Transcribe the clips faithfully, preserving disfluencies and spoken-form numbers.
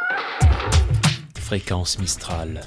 Fréquence Mistral.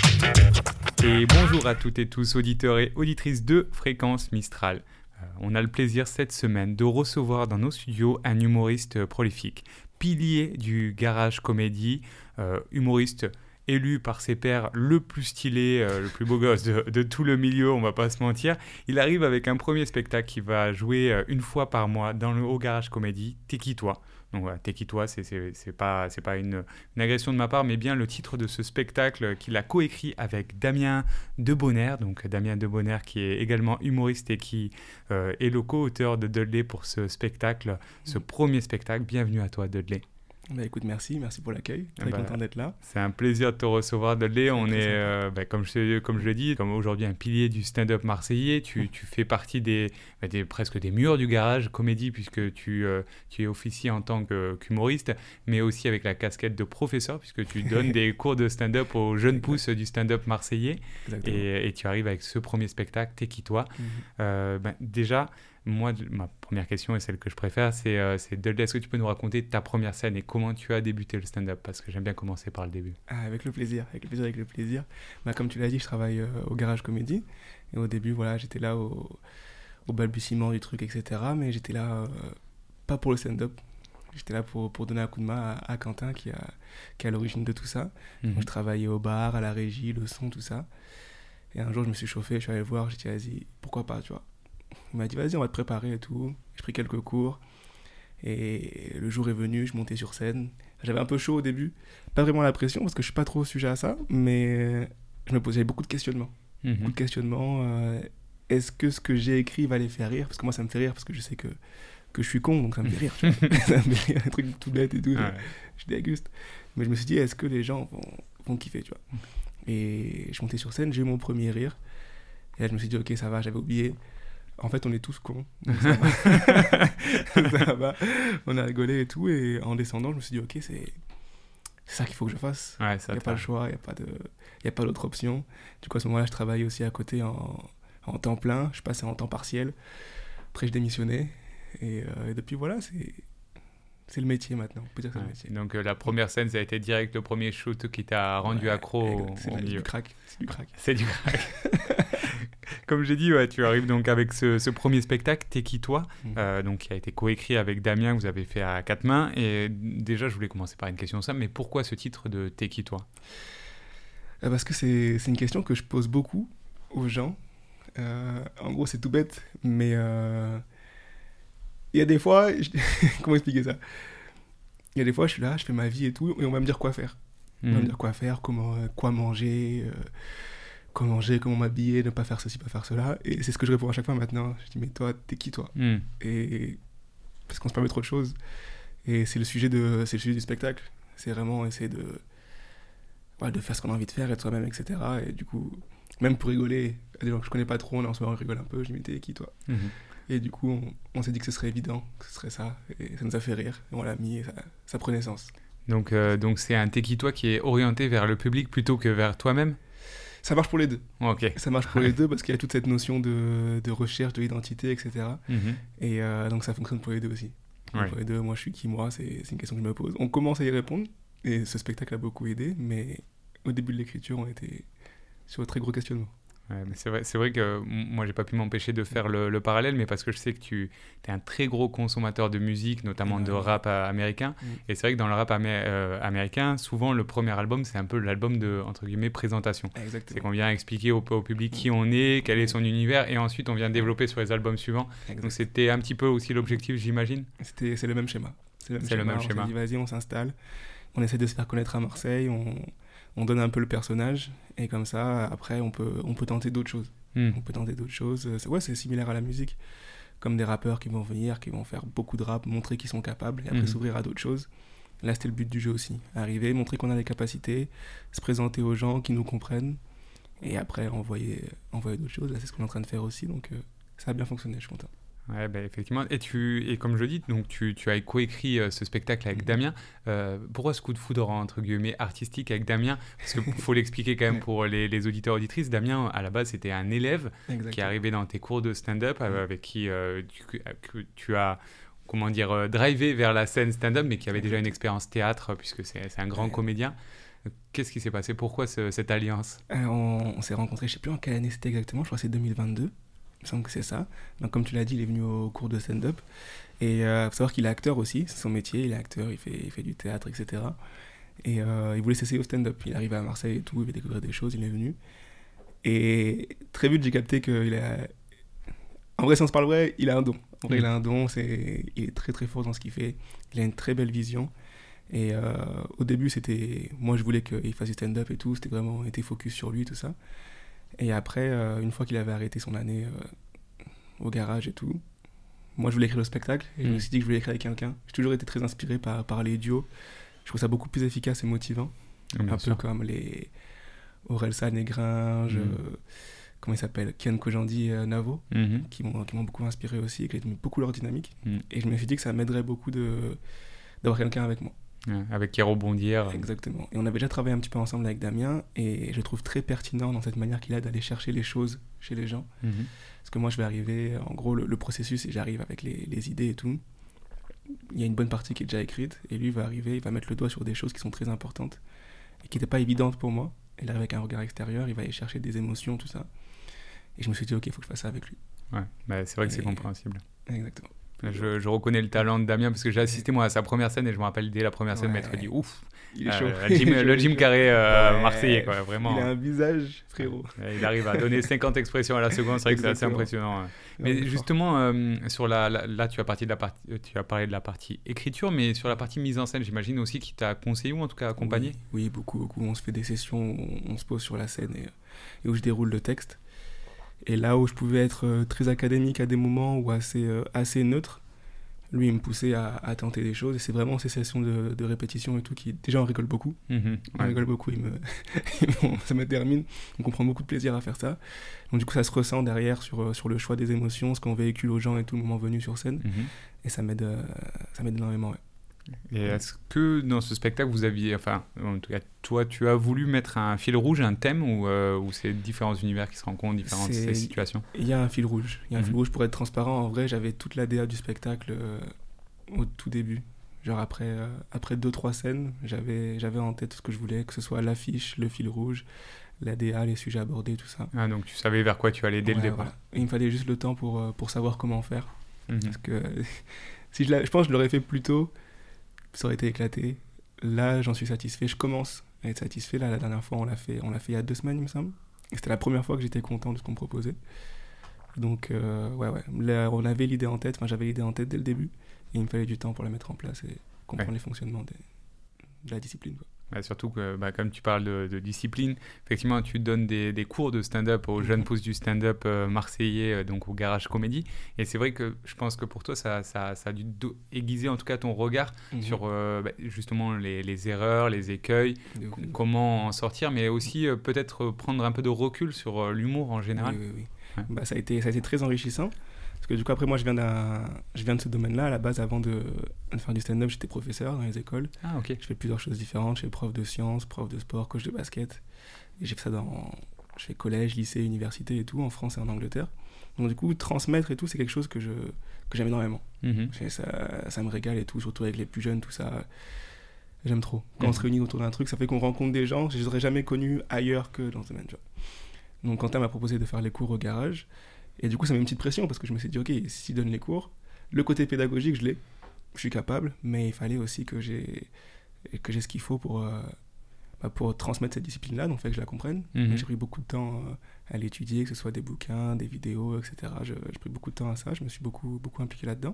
Et bonjour à toutes et tous, auditeurs et auditrices de Fréquence Mistral. Euh, on a le plaisir cette semaine de recevoir dans nos studios un humoriste prolifique, pilier du garage comédie, euh, humoriste élu par ses pairs le plus stylé, euh, le plus beau gosse de, de tout le milieu, on va pas se mentir. Il arrive avec un premier spectacle qui va jouer euh, une fois par mois dans le Haut Garage Comédie, T'es qui toi ? Donc voilà, T'es qui toi, c'est, c'est, c'est pas, c'est pas une, une agression de ma part, mais bien le titre de ce spectacle qu'il a coécrit avec Damien Debonnaire. Donc Damien Debonnaire qui est également humoriste et qui euh, est le co-auteur de Dudley pour ce spectacle, ce premier spectacle. Bienvenue à toi Dudley. Bah écoute, merci, merci pour l'accueil, très bah, content d'être là. C'est un plaisir de te recevoir Dudley, on est, euh, bah, comme, je, comme je l'ai dit, comme aujourd'hui un pilier du stand-up marseillais, tu, mmh. tu fais partie des, bah, des, presque des murs du garage comédie puisque tu, euh, tu es officier en tant que, qu'humoriste, mais aussi avec la casquette de professeur puisque tu donnes des cours de stand-up aux jeunes pousses du stand-up marseillais et, et tu arrives avec ce premier spectacle, T'es qui toi mmh. euh, bah, Déjà, moi, ma première question et celle que je préfère, c'est, euh, c'est Dudley, est-ce que tu peux nous raconter ta première scène et comment tu as débuté le stand-up ? Parce que j'aime bien commencer par le début. Ah, avec le plaisir, avec le plaisir, avec le plaisir. Bah, comme tu l'as dit, je travaille euh, au Garage Comédie. Et au début, voilà, j'étais là au, au balbutiement du truc, et cetera. Mais j'étais là, euh, pas pour le stand-up. J'étais là pour, pour donner un coup de main à, à Quentin, qui, a, qui est à l'origine de tout ça. Mm-hmm. Donc, je travaillais au bar, à la régie, le son, tout ça. Et un jour, je me suis chauffé, je suis allé le voir, j'ai dit, vas-y, pourquoi pas, tu vois. Il m'a dit, vas-y, on va te préparer et tout. J'ai pris quelques cours. Et le jour est venu, je montais sur scène. J'avais un peu chaud au début. Pas vraiment la pression, parce que je suis pas trop sujet à ça. Mais je me posais beaucoup de questionnements. Mm-hmm. Beaucoup de questionnements. Euh, est-ce que ce que j'ai écrit va les faire rire ? Parce que moi, ça me fait rire, parce que je sais que, que je suis con, donc ça me fait rire. Tu vois. Ça me fait rire, un truc tout bête et tout. Ouais. Je, je déguste. Mais je me suis dit, est-ce que les gens vont, vont kiffer, tu vois. Et je montais sur scène, j'ai eu mon premier rire. Et là, je me suis dit, ok, ça va, j'avais oublié. En fait, on est tous cons, donc ça va. Ça va. On a rigolé et tout, et en descendant, je me suis dit, ok, c'est, c'est ça qu'il faut que je fasse. Ouais, il n'y a pas le choix, il n'y a pas de... il y a pas d'autre option. Du coup, à ce moment-là, je travaillais aussi à côté en, en temps plein, je passais en temps partiel. Après, je démissionnais, et, euh, et depuis, voilà, c'est... c'est le métier maintenant, on peut dire que c'est ouais. le métier. Donc euh, la première scène, ça a été direct le premier shoot qui t'a rendu ouais, accro c'est au du milieu. crack, c'est du crack. C'est du crack. Comme j'ai dit, ouais, tu arrives donc avec ce, ce premier spectacle, T'es qui toi mmh. euh, donc qui a été coécrit avec Damien, que vous avez fait à quatre mains. Et déjà, je voulais commencer par une question simple, mais pourquoi ce titre de T'es qui toi ? euh, Parce que c'est, c'est une question que je pose beaucoup aux gens. Euh, en gros, c'est tout bête, mais euh, il y a des fois, je... comment expliquer ça ? Il y a des fois, je suis là, je fais ma vie et tout, et on va me dire quoi faire. Mmh. On va me dire quoi faire, comment, euh, quoi manger. Euh... comment manger, comment m'habiller, ne pas faire ceci, pas faire cela. Et c'est ce que je réponds à chaque fois maintenant. Je dis, mais toi, t'es qui, toi ? mm. Et parce qu'on se permet trop de choses. Et c'est le sujet, de, c'est le sujet du spectacle. C'est vraiment essayer de, ouais, de faire ce qu'on a envie de faire, être soi-même, et cetera. Et du coup, même pour rigoler, il y a des gens que je connais pas trop, on en ce moment, on rigole un peu. Je dis, mais t'es qui, toi ? mm-hmm. Et du coup, on, on s'est dit que ce serait évident, que ce serait ça. Et ça nous a fait rire. Et on l'a mis et ça, ça prenait sens. Donc, euh, donc c'est un T'es qui, toi qui est orienté vers le public plutôt que vers toi-même ? Ça marche pour les deux. Okay. Ça marche pour les deux parce qu'il y a toute cette notion de, de recherche, de l'identité, et cetera. Mm-hmm. Et euh, donc ça fonctionne pour les deux aussi. Ouais. Pour les deux, moi je suis qui moi, c'est, c'est une question que je me pose. On commence à y répondre et ce spectacle a beaucoup aidé, mais au début de l'écriture, on était sur un très gros questionnement. Ouais, mais c'est vrai, c'est vrai que moi j'ai pas pu m'empêcher de faire le, le parallèle, mais parce que je sais que tu es un très gros consommateur de musique, notamment ouais, de rap ouais. américain. Mmh. Et c'est vrai que dans le rap amé- euh, américain, souvent le premier album c'est un peu l'album de entre guillemets présentation. Exactement. C'est qu'on vient expliquer au, au public qui on est, quel est son univers, et ensuite on vient développer sur les albums suivants. Exactement. Donc c'était un petit peu aussi l'objectif, j'imagine. C'était, c'est le même schéma. C'est le même c'est schéma. Le même on schéma. s'est dit vas-y, on s'installe, on essaie de se faire connaître à Marseille, on on donne un peu le personnage et comme ça après on peut on peut tenter d'autres choses. Mm. On peut tenter d'autres choses. C'est, ouais, c'est similaire à la musique, comme des rappeurs qui vont venir, qui vont faire beaucoup de rap, montrer qu'ils sont capables et après mm. s'ouvrir à d'autres choses. Là, c'était le but du jeu aussi. Arriver, montrer qu'on a des capacités, se présenter aux gens qui nous comprennent et après envoyer envoyer d'autres choses. Là, c'est ce qu'on est en train de faire aussi, donc euh, ça a bien fonctionné, je suis content. Ouais, bah, effectivement. Et, tu, et comme je le dis, donc tu, tu as coécrit euh, ce spectacle avec mmh. Damien. Euh, pourquoi ce coup de foudre, entre guillemets, artistique avec Damien ? Parce qu'il faut l'expliquer quand même pour les, les auditeurs et auditrices. Damien, à la base, c'était un élève Exactement. Qui est arrivé dans tes cours de stand-up, mmh. avec qui euh, tu, tu as, comment dire, euh, drivé vers la scène stand-up, mais qui avait déjà une expérience théâtre, puisque c'est, c'est un grand ouais. comédien. Qu'est-ce qui s'est passé? Pourquoi ce, cette alliance? euh, on, on s'est rencontrés, je ne sais plus en quelle année c'était exactement, je crois que c'est deux mille vingt-deux. Il me semble que c'est ça. Donc, comme tu l'as dit, il est venu au cours de stand-up. Et il euh, faut savoir qu'il est acteur aussi, c'est son métier, il est acteur, il fait, il fait du théâtre, et cetera. Et euh, il voulait s'essayer au stand-up. Il est arrivé à Marseille et tout, il veut découvrir des choses, il est venu. Et très vite, j'ai capté qu'il a... En vrai, si on se parle vrai, il a un don. En vrai, mmh. il a un don, c'est... il est très très fort dans ce qu'il fait. Il a une très belle vision. Et euh, au début, c'était... Moi, je voulais qu'il fasse du stand-up et tout, c'était vraiment... On était focus sur lui, tout ça. Et après, euh, une fois qu'il avait arrêté son année euh, au garage et tout, moi, je voulais écrire le spectacle. Et mmh. je me suis dit que je voulais écrire avec quelqu'un. J'ai toujours été très inspiré par, par les duos. Je trouve ça beaucoup plus efficace et motivant. Bien un sûr. Peu comme les Orelsan et Gringe, mmh. euh, comment il s'appelle, Kian Kojandi et euh, Navo, mmh. qui, m'ont, qui m'ont beaucoup inspiré aussi, et qui aiment beaucoup leur dynamique. Mmh. Et je me suis dit que ça m'aiderait beaucoup de, d'avoir quelqu'un avec moi. Ouais, avec qui rebondir. Exactement. Et on avait déjà travaillé un petit peu ensemble avec Damien, et je le trouve très pertinent dans cette manière qu'il a d'aller chercher les choses chez les gens. Mmh. Parce que moi, je vais arriver, en gros, le, le processus, et j'arrive avec les, les idées et tout. Il y a une bonne partie qui est déjà écrite, et lui va arriver, il va mettre le doigt sur des choses qui sont très importantes, et qui n'étaient pas évidentes pour moi. Il arrive avec un regard extérieur, il va aller chercher des émotions, tout ça. Et je me suis dit, ok, il faut que je fasse ça avec lui. Ouais, bah c'est vrai que et... c'est compréhensible. Exactement. Je, je reconnais le talent de Damien parce que j'ai assisté moi à sa première scène et je me rappelle dès la première scène, ouais. m'être dit ouf, il est chaud. Euh, le Jim, le Jim Carrey euh, ouais. marseillais, quoi, vraiment. Il a un visage, frérot. Il arrive à donner cinquante expressions à la seconde, c'est vrai que c'est assez impressionnant. Ouais. Mais non, justement, euh, sur la, la, là, tu as, parti de la partie, tu as parlé de la partie écriture, mais sur la partie mise en scène, j'imagine aussi qu'il t'a conseillé ou en tout cas accompagné. Oui, oui, beaucoup, beaucoup. On se fait des sessions où on se pose sur la scène et, et où je déroule le texte. Et là où je pouvais être très académique à des moments ou assez, euh, assez neutre, lui, il me poussait à, à tenter des choses. Et c'est vraiment ces sessions de, de répétition et tout qui... Déjà, on rigole beaucoup. Mmh, on ouais. rigole beaucoup. Il me... ça me termine. On comprend beaucoup de plaisir à faire ça. Donc, du coup, ça se ressent derrière sur, sur le choix des émotions, ce qu'on véhicule aux gens et tout le moment venu sur scène. Mmh. Et ça m'aide, euh, ça m'aide énormément, ouais. Et est-ce que dans ce spectacle, vous aviez... Enfin, en tout cas, toi, tu as voulu mettre un fil rouge, un thème, ou, euh, ou c'est différents univers qui se rencontrent, différentes c'est... situations? Il y a un fil rouge. Il y a un mmh. fil rouge pour être transparent. En vrai, j'avais toute l'A D A du spectacle euh, au tout début. Genre après, euh, après deux, trois scènes, j'avais, j'avais en tête ce que je voulais, que ce soit l'affiche, le fil rouge, l'A D A, les sujets abordés, tout ça. Ah, donc tu savais vers quoi tu allais dès ouais, le départ. Voilà. Il me fallait juste le temps pour, pour savoir comment faire. Mmh. Parce que si je, je pense que je l'aurais fait plus tôt, ça aurait été éclaté. Là, j'en suis satisfait. Je commence à être satisfait. Là, la dernière fois, on l'a fait, on l'a fait il y a deux semaines, il me semble. Et c'était la première fois que j'étais content de ce qu'on me proposait. Donc, euh, ouais, ouais. Là, on avait l'idée en tête. Enfin, j'avais l'idée en tête dès le début. Et il me fallait du temps pour la mettre en place et comprendre ouais. les fonctionnements des, de la discipline, quoi. Bah, surtout que, bah, comme tu parles de, de discipline, effectivement, tu donnes des, des cours de stand-up aux mmh. jeunes pousses du stand-up euh, marseillais, euh, donc au Garage Comédie. Et c'est vrai que je pense que pour toi, ça, ça, ça a dû do- aiguiser en tout cas ton regard mmh. sur euh, bah, justement les, les erreurs, les écueils, c- comment en sortir, mais aussi euh, peut-être prendre un peu de recul sur euh, l'humour en général. Oui, oui, oui. Ouais. Bah, ça a été, ça a été très enrichissant. Parce que du coup, après, moi, je viens, d'un... je viens de ce domaine-là. À la base, avant de faire du stand-up, j'étais professeur dans les écoles. Ah, ok. Je fais plusieurs choses différentes. Je fais prof de sciences, prof de sport, coach de basket. Et j'ai fait ça dans... Je fais collège, lycée, université et tout, en France et en Angleterre. Donc, du coup, transmettre et tout, c'est quelque chose que, je... que j'aime énormément. Mm-hmm. Ça... ça me régale et tout, surtout avec les plus jeunes, tout ça. J'aime trop. Quand mm-hmm. on se réunit autour d'un truc, ça fait qu'on rencontre des gens que je n'aurais jamais connus ailleurs que dans ce domaine. Donc, Quentin m'a proposé de faire les cours au garage. Et du coup, ça met une petite pression parce que je me suis dit, ok, s'il donne les cours, le côté pédagogique, je l'ai, je suis capable, mais il fallait aussi que j'ai, que j'ai ce qu'il faut pour, euh, bah, pour transmettre cette discipline-là, donc il fallait que je la comprenne. Mm-hmm. J'ai pris beaucoup de temps euh, à l'étudier, que ce soit des bouquins, des vidéos, et cetera. Je, j'ai pris beaucoup de temps à ça, je me suis beaucoup, beaucoup impliqué là-dedans.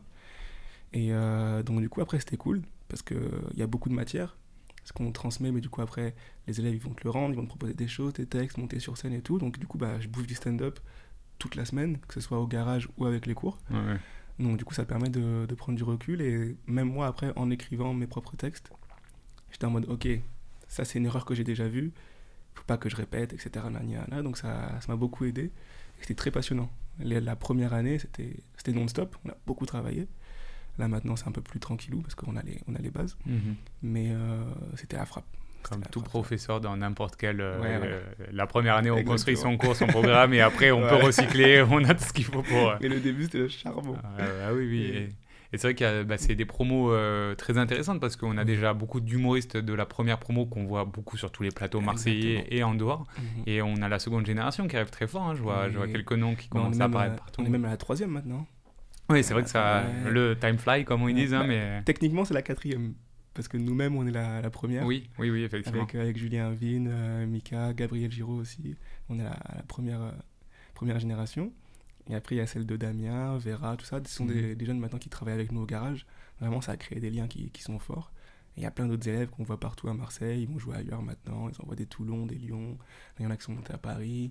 Et euh, donc du coup, après, c'était cool parce qu'il y a beaucoup de matière, ce qu'on transmet, mais du coup, après, les élèves, ils vont te le rendre, ils vont te proposer des choses, des textes, monter sur scène et tout. Donc du coup, bah, je bouffe du stand-up toute la semaine, que ce soit au garage ou avec les cours. Ouais, ouais. Donc du coup, ça permet de, de prendre du recul. Et même moi, après, en écrivant mes propres textes, j'étais en mode, ok, ça c'est une erreur que j'ai déjà vue, faut pas que je répète, et cetera. Donc ça, ça m'a beaucoup aidé. Et c'était très passionnant. La, la première année, c'était, c'était non-stop, on a beaucoup travaillé. Là maintenant, c'est un peu plus tranquillou parce qu'on a les, on a les bases. Mm-hmm. Mais euh, c'était la frappe. Comme tout professeur dans n'importe quelle... Euh, ouais, ouais. Euh, la première année, on Exactement. construit son cours, son programme, et après, on ouais. peut recycler, on a tout ce qu'il faut pour... Euh... Mais le début, c'était le charbon. Ah, ah oui, oui. Et, Et c'est vrai que bah, c'est des promos euh, très intéressantes parce qu'on a déjà beaucoup d'humoristes de la première promo qu'on voit beaucoup sur tous les plateaux marseillais Exactement. et en dehors. Mhm. Et on a la seconde génération qui arrive très fort. Hein. Je, vois, Et- je vois quelques noms qui Bah, on commencent est à même apparaître à- partout. On est même à la troisième maintenant. Oui, c'est vrai que ça, Ouais. le time fly, comme ils Ouais. disent, hein, Bah, mais... Techniquement, c'est la quatrième. Parce que nous-mêmes, on est la, la première. Oui, oui, oui, effectivement. Avec, avec Julien Vine, euh, Mika, Gabriel Giraud aussi. On est la, la première, euh, première génération. Et après, il y a celle de Damien, Vera, tout ça. Ce sont Mhm. des, des jeunes maintenant qui travaillent avec nous au garage. Vraiment, ça a créé des liens qui, qui sont forts. Et il y a plein d'autres élèves qu'on voit partout à Marseille. Ils vont jouer ailleurs maintenant. Ils envoient des Toulon, des Lyon. Il y en a qui sont montés à Paris.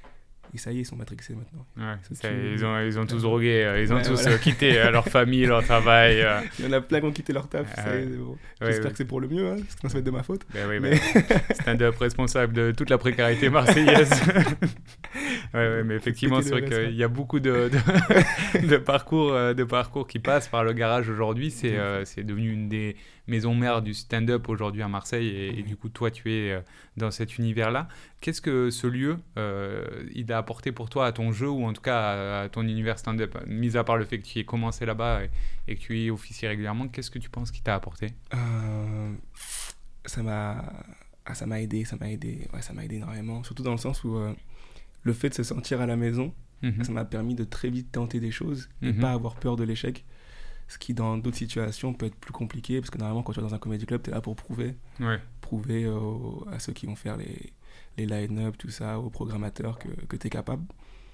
Et ça y est, ils sont matrixés maintenant. Ouais, C'est ça, tout. ils, ont, ils ont tous drogué, euh, ils ont Ouais, tous voilà. euh, quitté euh, leur famille, leur travail. euh. Il y en a plein qui ont quitté leur taf. Ah ça y est, ouais. c'est bon. Ouais, J'espère ouais. que c'est pour le mieux, hein, parce que sinon ça va être de ma faute. Ben oui, Mais- ben, stand-up responsable de toute la précarité marseillaise. ouais, ouais, mais effectivement, péter c'est le vrai reste, qu'il y a beaucoup de, de, de parcours, euh, de parcours qui passent par le garage aujourd'hui. C'est euh, c'est devenu une des maisons mères du stand-up aujourd'hui à Marseille. Et, et du coup, toi, tu es euh, dans cet univers-là. Qu'est-ce que ce lieu, euh, il a apporté pour toi à ton jeu ou en tout cas à, à ton univers stand-up, mis à part le fait que tu aies commencé là-bas et, et que tu y officié régulièrement, qu'est-ce que tu penses qui t'a apporté? Euh, ça m'a ah, ça m'a aidé, ça m'a aidé, ouais, ça m'a aidé énormément, surtout dans le sens où euh, le fait de se sentir à la maison, Mhm. ça m'a permis de très vite tenter des choses et Mhm. pas avoir peur de l'échec, ce qui dans d'autres situations peut être plus compliqué, parce que normalement quand tu es dans un comedy club, tu es là pour prouver, Ouais. prouver aux- à ceux qui vont faire les, les line-up, tout ça, aux programmateurs que, que tu es capable.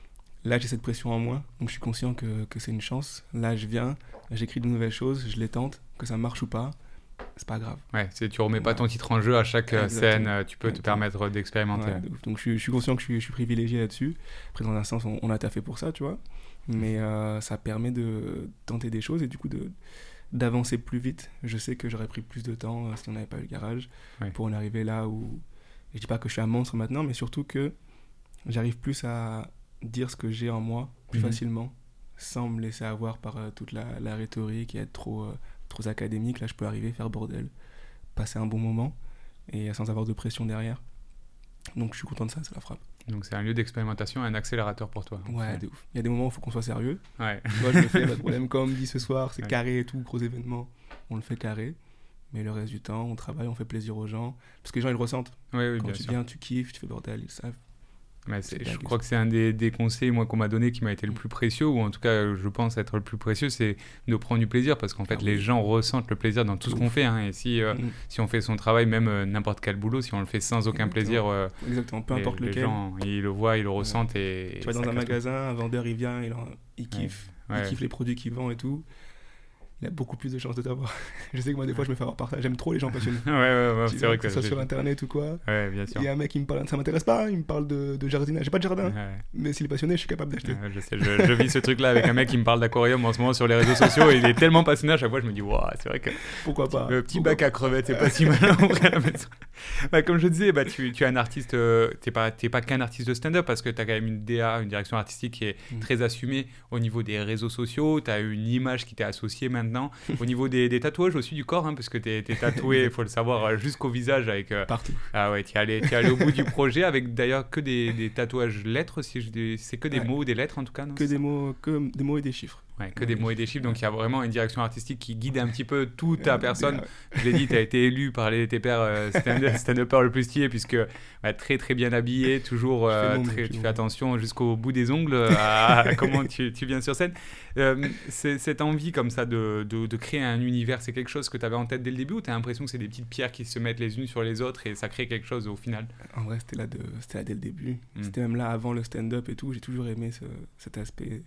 Là, j'ai cette pression en moi, donc je suis conscient que, que c'est une chance. Là, je viens, j'écris de nouvelles choses, je les tente, que ça marche ou pas, c'est pas grave. Ouais, c'est, tu remets pas Ouais. ton titre en jeu à chaque euh, Exactement. scène, euh, tu peux te Exactement. permettre d'expérimenter. Ouais, de ouf. Donc je suis, je suis conscient que je suis, je suis privilégié là-dessus. Après, dans un sens, on, on a taffé pour ça, tu vois. Mais euh, ça permet de tenter des choses et du coup de, d'avancer plus vite. Je sais que j'aurais pris plus de temps euh, si on n'avait pas eu le garage Ouais. pour en arriver là où... Je dis pas que je suis un monstre maintenant, mais surtout que j'arrive plus à dire ce que j'ai en moi plus Mhm. facilement sans me laisser avoir par euh, toute la, la rhétorique et être trop, euh, trop académique. Là, je peux arriver, faire bordel, passer un bon moment et sans avoir de pression derrière. Donc je suis content de ça, ça la frappe. Donc c'est un lieu d'expérimentation, un accélérateur pour toi. Ouais, de ouf. Il y a des moments où il faut qu'on soit sérieux. Ouais. Moi, je le fais, pas de problème. Comme on me dit ce soir, c'est Ouais. carré et tout, gros événement, on le fait carré. Mais le reste du temps, on travaille, on fait plaisir aux gens. Parce que les gens, ils le ressentent. Oui, oui, Quand bien tu sûr. viens, tu kiffes, tu fais bordel, ils savent. Mais c'est- C'est je dingue, crois ça. que c'est un des, des conseils moi, qu'on m'a donné qui m'a été le Mm. plus précieux, ou en tout cas je pense être le plus précieux, c'est de prendre du plaisir, parce qu'en fait Ah les oui. gens ressentent le plaisir dans tout ce De qu'on ouf. fait. Hein, et si, euh, Mm. si on fait son travail, même euh, n'importe quel boulot, si on le fait sans aucun Exactement. plaisir, euh, Exactement, peu les, importe les lequel. gens ils le voient, ils le ressentent. Et, Tu vas et dans ça un casse tout. magasin, un vendeur, il vient, il, en- il kiffe. Ouais. Il kiffe les produits qu'il vend et tout. Il a beaucoup plus de chances de t'avoir. Je sais que moi, des fois, je me fais avoir par ça. J'aime trop les gens passionnés. Ouais, ouais, ouais, Tu c'est vois, vrai que que ce soit j'ai- sur internet ou quoi. Ouais, bien sûr. Il y a un mec qui me parle, ça m'intéresse pas, il me parle de, de jardinage. J'ai pas de jardin, Ouais. mais s'il est passionné, je suis capable d'acheter. Ouais, je sais, je, je vis ce truc-là avec un mec qui me parle d'aquarium en ce moment sur les réseaux sociaux et il est tellement passionné à chaque fois, je me dis, waouh, c'est vrai que Pourquoi pas le petit Pourquoi bac à crevettes, c'est pas si mal en vrai à la maison. Bah, comme je disais, bah, tu, tu es un artiste, euh, t'es pas, t'es pas qu'un artiste de stand-up parce que tu as quand même une D A, une direction artistique qui est Mm. très assumée au niveau des réseaux sociaux, tu as une image qui t'est associée maintenant, au niveau des, des tatouages aussi du corps, hein, parce que tu es tatoué, il faut le savoir, euh, jusqu'au visage avec... euh, Partout. Ah ouais, tu es allé, t'es allé au bout du projet avec d'ailleurs que des, des tatouages lettres, si je dis- c'est que des Ouais. mots ou des lettres en tout cas, non Que des mots, que des mots et des chiffres. Ouais, que Ouais, des des mots et des chiffres, donc il y a vraiment une direction artistique qui guide un petit peu toute ta Euh, personne. ouais. Je l'ai dit, tu as été élu par les, tes pairs euh, stand- stand-uppers le plus stylé, puisque bah, très très bien habillé, toujours, Je fais euh, mon mieux, très- je tu fais fais mon attention jusqu'au bout des ongles euh, à, à comment tu, tu viens sur scène. Euh, c'est- cette envie comme ça de, de, de créer un univers, c'est quelque chose que tu avais en tête dès le début ou tu as l'impression que c'est des petites pierres qui se mettent les unes sur les autres et ça crée quelque chose au final? En vrai, c'était là, de, c'était là dès le début. Mm. C'était même là avant le stand-up et tout. J'ai toujours aimé ce, cet aspect.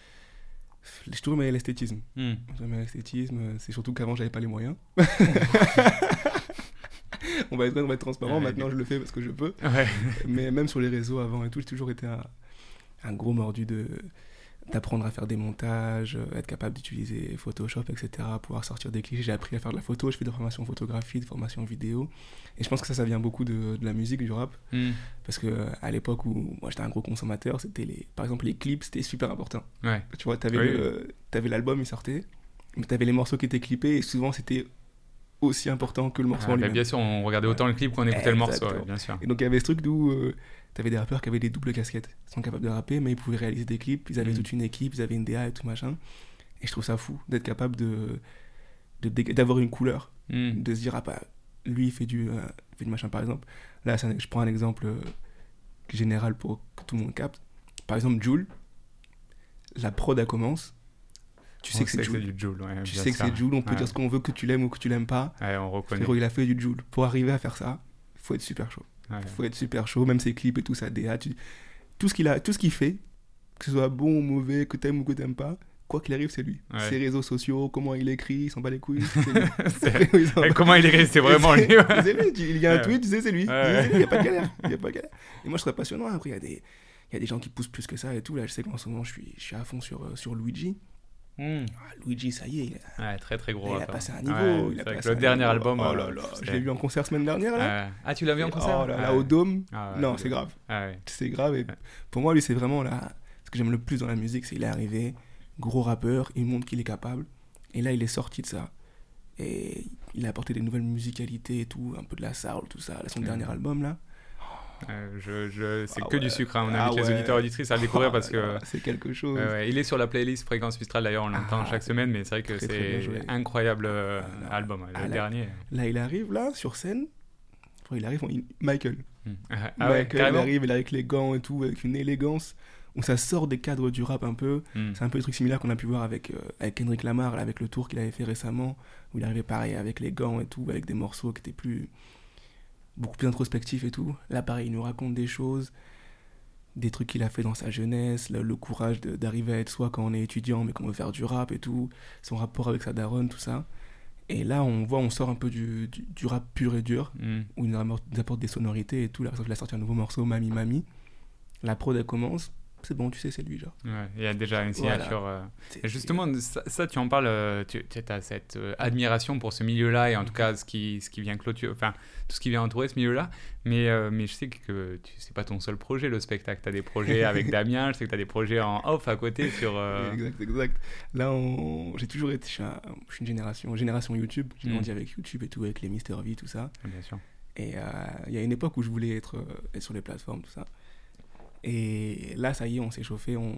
J'ai toujours aimé l'esthétisme. Hmm. J'ai aimé l'esthétisme. C'est surtout qu'avant, j'avais pas les moyens. on, va être, on va être transparent. Ouais, Maintenant, mais- je le fais parce que je peux. Ouais. Mais même sur les réseaux avant et tout, j'ai toujours été un, un gros mordu de d'apprendre à faire des montages, euh, être capable d'utiliser Photoshop, et cetera, pouvoir sortir des clichés. J'ai appris à faire de la photo, je fais des formations photographie, des formations vidéo. Et je pense que ça, ça vient beaucoup de, de la musique, du rap. Hmm. Parce que euh, à l'époque où moi j'étais un gros consommateur, c'était les, par exemple les clips, c'était super important. Ouais. Tu vois, t'avais, Oui, le- t'avais l'album, il sortait, mais t'avais les morceaux qui étaient clippés et souvent c'était aussi important que le morceau Ah, en bah, lui-même. bien sûr, on regardait autant le clip qu'on écoutait le morceau, Exactement. ouais, bien sûr. Et donc il y avait ce truc d'où euh, t'avais des rappeurs qui avaient des doubles casquettes. Ils sont capables de rapper, mais ils pouvaient réaliser des clips, ils avaient Mm. toute une équipe, ils avaient une D A et tout machin. Et je trouve ça fou d'être capable de, de, de d'avoir une couleur, Mm. de se dire ah bah lui il fait du, euh, il fait du machin par exemple. Là c'est un- je prends un exemple euh, général pour que tout le monde capte. Par exemple Jul, la prod elle commence. Tu sais On que c'est sait Jul. du Jul, ouais, Tu bien sais que sûr. c'est Jul. On peut Ouais. dire ce qu'on veut, que tu l'aimes ou que tu l'aimes pas. Ouais, on reconnaît. Frérot, il a fait du Jul. Pour arriver à faire ça, faut être super chaud. Ouais. Faut être super chaud. Même ses clips et tout ça, D A, tu... tout ce qu'il a, tout ce qu'il fait, que ce soit bon ou mauvais, que t'aimes ou que t'aimes pas. Quoi qu'il arrive, c'est lui. Ouais. Ses réseaux sociaux, comment il écrit, il s'en bat les couilles. C'est lui. C'est- Il s'en Et bat- comment il est c'est vraiment lui. C'est- ouais. c'est lui. Il y a un Ouais. tweet, tu sais, c'est lui. Ouais. Il n'y a pas de galère. Il y a pas de galère. Et moi, je serais passionnant. Après, il y a des, il y a des gens qui poussent plus que ça et tout. Là, je sais qu'en ce moment, je suis, je suis à fond sur, euh, sur Luigi. Mm. Ah, Luigi, ça y est, il a, Ouais, très très gros. il a rappeur. passé un niveau. Ouais, il a c'est vrai passé que le un dernier niveau. album. Oh euh, là là, c'était- je l'ai vu en concert semaine dernière là. Ouais. Ah, tu l'as vu en concert? Oh là là, Ouais. au Dôme. Ah ouais, Non, ouais. c'est grave. Ah ouais. C'est grave. Et Ouais. pour moi, lui, c'est vraiment là. Ce que j'aime le plus dans la musique, c'est qu'il est arrivé, gros rappeur, il montre qu'il est capable. Et là, il est sorti de ça. Et il a apporté des nouvelles musicalités et tout, un peu de la soul, tout ça. Là, son Mhm. dernier album là. Euh, je, je... C'est Ah que ouais. du sucre, hein. On Ah invite les ouais. auditeurs et auditrices à le découvrir Oh parce que là là, c'est quelque chose. ouais, ouais, il est sur la playlist Fréquence Mistral d'ailleurs, on l'entend Ah, chaque semaine, mais c'est vrai que très, très bien joué. c'est incroyable euh, Ah, non. album, le Ah, là- dernier. Là, il arrive là sur scène. Enfin, il arrive, en- il- Michael. Mm. Ah ouais, Michael, il carrément. arrive, il est avec les gants et tout, avec une élégance où ça sort des cadres du rap un peu. Mm. C'est un peu le truc similaire qu'on a pu voir avec, euh, avec Kendrick Lamar, là, avec le tour qu'il avait fait récemment, où il arrivait pareil avec les gants et tout, avec des morceaux qui étaient plus beaucoup plus introspectifs et tout. Là, pareil, il nous raconte des choses, des trucs qu'il a fait dans sa jeunesse, le, le courage de- d'arriver à être soi quand on est étudiant, mais qu'on veut faire du rap et tout, son rapport avec sa daronne, tout ça. Et là, on voit, on sort un peu du, du, du rap pur et dur, Mm. où il nous apporte, nous apporte des sonorités et tout. Là, par exemple, il a sorti un nouveau morceau, Mami Mami. La prod, elle commence. C'est bon, tu sais, c'est lui, genre. Ouais, il y a déjà une signature. Voilà. euh, C'est- Et justement, ça, ça, tu en parles, euh, tu as cette euh, admiration pour ce milieu-là et en tout Mhm. cas ce qui, ce qui vient clôturer, enfin tout ce qui vient entourer ce milieu-là. Mais, euh, mais je sais que tu c'est pas ton seul projet, le spectacle. Tu as des projets avec Damien, je sais que tu as des projets en off à côté sur. euh, Exact, exact. Là, on... j'ai toujours été. Je suis, un- je suis une génération, génération YouTube. J'ai Mm. grandi avec YouTube et tout, avec les Mister V, tout ça. Bien sûr. Et euh, il y a une époque où je voulais être, euh, être sur les plateformes, tout ça. Et là, ça y est, on s'est chauffé. On,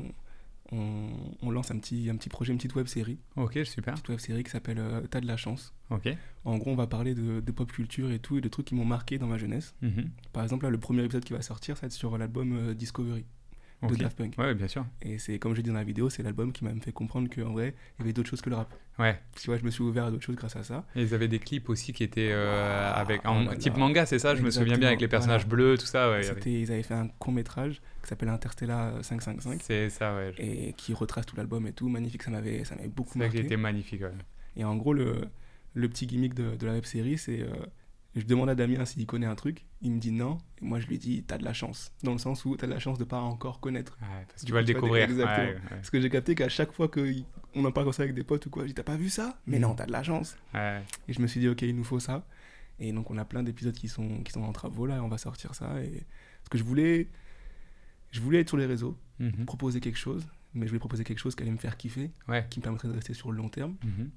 on, on lance un petit, un petit projet, une petite web série. Ok, super. Une petite web série qui s'appelle euh, T'as de la chance. Ok. En gros, on va parler de, de pop culture et tout, et de trucs qui m'ont marqué dans ma jeunesse. Mhm. Par exemple, là, le premier épisode qui va sortir, ça va être sur l'album euh, Discovery de Ok. Daft Punk. Ouais, bien sûr. Et c'est comme je dis dans la vidéo, c'est l'album qui m'a fait comprendre qu'en vrai, il y avait d'autres choses que le rap. Ouais. Tu vois, je me suis ouvert à d'autres choses grâce à ça. Et ils avaient des clips aussi qui étaient euh, Ah, avec oh en là type là. manga, c'est ça? Je me souviens bien Exactement, avec les personnages voilà. bleus, tout ça. Ouais, il y avait- C'était, ils avaient fait un court métrage qui s'appelle Interstellar cinq cent cinquante-cinq C'est ça, ouais. je- et qui retrace tout l'album et tout. Magnifique, ça m'avait, ça m'avait beaucoup C'est vrai qu'il marqué. était magnifique. Ouais. Et en gros, le, le petit gimmick de, de la web série, c'est. euh, je demande à Damien s'il connaît un truc. Il me dit non. Et moi, je lui dis t'as de la chance. Dans le sens où t'as de la chance de pas encore connaître. Ouais, parce que Du tu vas coup, le tu vas découvrir. exactement. Ouais, ouais. Parce que j'ai capté qu'à chaque fois qu'on en parle comme ça avec des potes ou quoi, je dis t'as pas vu ça? Mais Mhm. non, t'as de la chance. Ouais. Et je me suis dit ok, il nous faut ça. Et donc, on a plein d'épisodes qui sont, qui sont en travaux là. Et on va sortir ça. Et... Parce que je voulais. Je voulais être sur les réseaux, Mhm. proposer quelque chose. Mais je voulais proposer quelque chose qui allait me faire kiffer, Ouais. qui me permettrait de rester sur le long terme. Mhm.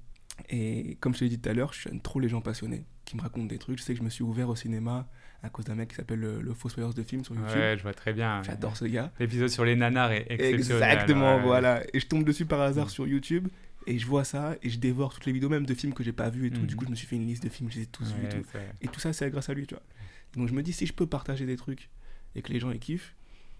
Et comme je te l'ai dit tout à l'heure, je j'aime trop les gens passionnés qui me racontent des trucs. Je sais que je me suis ouvert au cinéma à cause d'un mec qui s'appelle le, le Fossoyeur de films sur YouTube. Ouais, je vois très bien. J'adore ce gars. L'épisode sur les nanars est exceptionnel. Exactement, ouais. voilà. Et je tombe dessus par hasard Mm. sur YouTube et je vois ça et je dévore toutes les vidéos, même de films que j'ai pas vus et tout. Mhm. Du coup, je me suis fait une liste de films, je les ai tous vus et Ouais, tout. c'est- Et tout ça, c'est grâce à lui, tu vois. Donc je me dis, si je peux partager des trucs et que les gens y kiffent,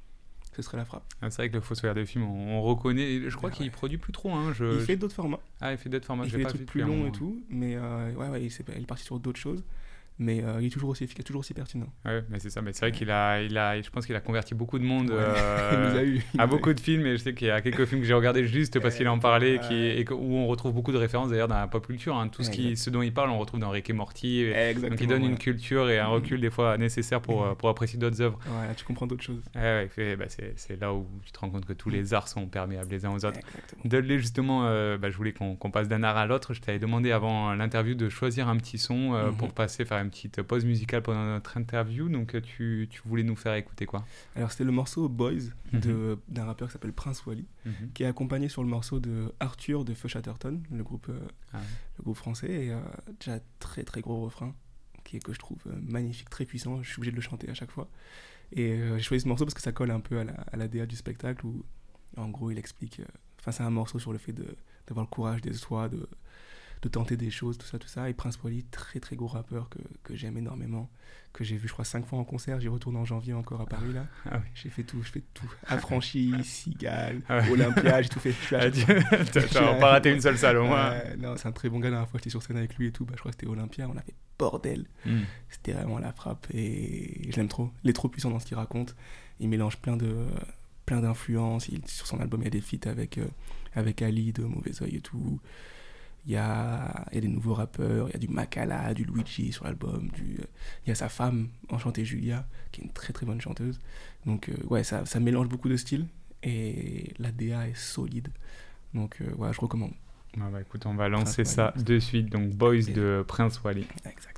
ce serait la frappe. Ah, c'est vrai que le Fossoyeur de film, on, on reconnaît. Je crois Ouais, qu'il ouais. produit plus trop. Hein, je... Il fait d'autres formats. Ah, il fait d'autres formats. Il j'ai fait des pas trucs vu plus depuis un longs et moment. tout. Mais euh, ouais, ouais, il, s'est- il est parti sur d'autres choses. Mais euh, il est toujours aussi efficace, toujours aussi pertinent. Ouais, mais c'est ça. Mais c'est vrai qu'il a, il a, je pense qu'il a converti beaucoup de monde Ouais. euh, il nous a eu. il nous à a beaucoup eu. de films. Et je sais qu'il y a quelques films que j'ai regardés juste parce qu'il en parlait, qui, et que- où on retrouve beaucoup de références d'ailleurs dans la pop culture. Hein. Tout ce, qui, Exact. ce dont il parle, on retrouve dans Rick et Morty. Et- Exactement. donc il donne voilà. une culture et un Mhm. recul des fois nécessaire pour, euh, pour apprécier d'autres œuvres. Voilà, tu comprends d'autres choses. Ouais, ouais, fait- bah, c'est, c'est là où tu te rends compte que tous les arts sont perméables les uns aux autres. Exactement. Dudley, justement, euh, bah, je voulais qu'on, qu'on passe d'un art à l'autre. Je t'avais demandé avant l'interview de choisir un petit son euh, Mhm. pour passer, faire une petite pause musicale pendant notre interview. Donc euh, tu, tu voulais nous faire écouter quoi? Alors, c'était le morceau Boys de, Mhm. d'un rappeur qui s'appelle Prince Wally, Mhm. qui est accompagné sur le morceau de Arthur de Feu Chatterton, le groupe, euh, Ah ouais. le groupe français. Et euh, déjà, très très gros refrain, qui est, que je trouve euh, magnifique, très puissant. Je suis obligé de le chanter à chaque fois. Et euh, j'ai choisi ce morceau parce que ça colle un peu à la, à la D A du spectacle où, en gros, il explique. euh, Enfin, c'est un morceau sur le fait de, d'avoir le courage d'être soi, de, de tenter des choses, tout ça, tout ça. Et Prince Wally, très très gros rappeur que, que j'aime énormément, que j'ai vu, je crois, cinq fois en concert. J'y retourne en janvier encore à Paris, là. Ah oui. J'ai fait tout, je fais tout. Affranchi, Cigale, Ah ouais. Olympia, j'ai tout fait. Je suis à chaque Ah, tu- T'as pas raté une seule salle au moins. Euh, non, c'est un très bon gars. La dernière fois, j'étais sur scène avec lui et tout. Bah, je crois que c'était Olympia. On a fait bordel. Mm. C'était vraiment la frappe et je l'aime trop. Il est trop puissant dans ce qu'il raconte. Il mélange plein de plein d'influences. Il, sur son album, il y a des feats avec euh, avec Ali de Mauvais Oeil et tout. Il y a il y a des nouveaux rappeurs. Il y a du Makala, du Luigi sur l'album. Du il y a sa femme, Enchantée Julia, qui est une très très bonne chanteuse. Donc euh, ouais, ça ça mélange beaucoup de styles et la D A est solide. Donc euh, ouais, je recommande. Ah bah écoute, on va lancer Prince ça Wally. de suite. Donc Boys de Prince Wally. Exact.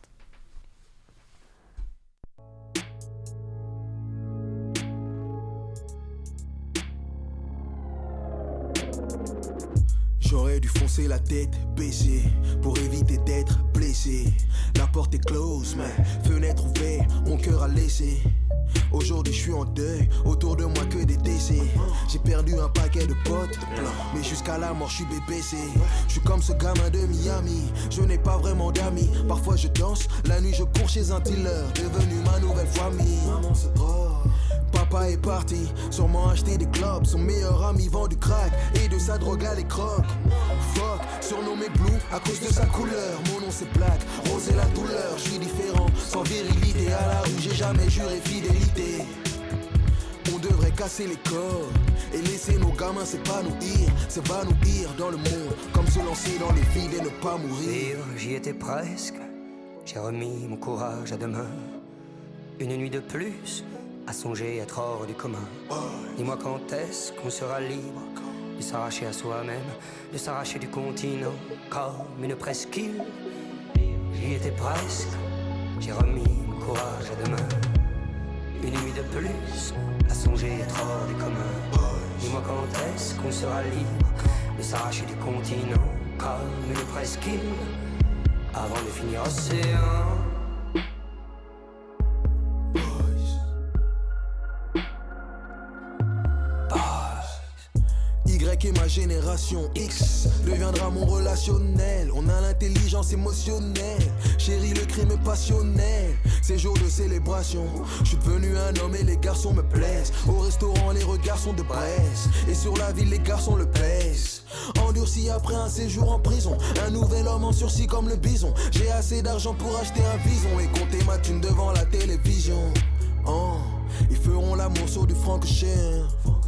J'aurais dû foncer la tête baissée pour éviter d'être blessé. La porte est close, mais fenêtre ouverte, mon cœur a laissé. Aujourd'hui je suis en deuil, autour de moi que des décès. J'ai perdu un paquet de potes, mais jusqu'à la mort je suis B B C. Je suis comme ce gamin de Miami, je n'ai pas vraiment d'amis. Parfois je danse, la nuit je cours chez un dealer, devenu ma nouvelle famille. Maman se drogue. Papa est parti, sûrement acheter des clubs. Son meilleur ami vend du crack et de sa drogue à les crocs. Fuck, surnommé Blue à cause de sa couleur. Mon nom c'est Black, rose et la douleur. Je suis différent, sans virilité à la rue, j'ai jamais juré fidélité. On devrait casser les codes et laisser nos gamins s'épanouir. S'évanouir dans le monde, comme se lancer dans les vides et ne pas mourir. Vivre, j'y étais presque, j'ai remis mon courage à demain. Une nuit de plus à songer être hors du commun. Dis-moi quand est-ce qu'on sera libre de s'arracher à soi-même, de s'arracher du continent comme une presqu'île. J'y étais presque, j'ai remis mon courage à demain. Une nuit de plus à songer être hors du commun. Dis-moi quand est-ce qu'on sera libre de s'arracher du continent comme une presqu'île avant de finir océan. Y et ma génération X deviendra mon relationnel. On a l'intelligence émotionnelle. Chérie, le crime est passionnel. C'est jour de célébration. Je suis devenu un homme et les garçons me plaisent. Au restaurant, les regards sont de braise. Et sur la ville, les garçons le pèsent. Endurci après un séjour en prison. Un nouvel homme en sursis comme le bison. J'ai assez d'argent pour acheter un bison et compter ma thune devant la télévision. Oh, ils feront l'amour sur du franc-cher.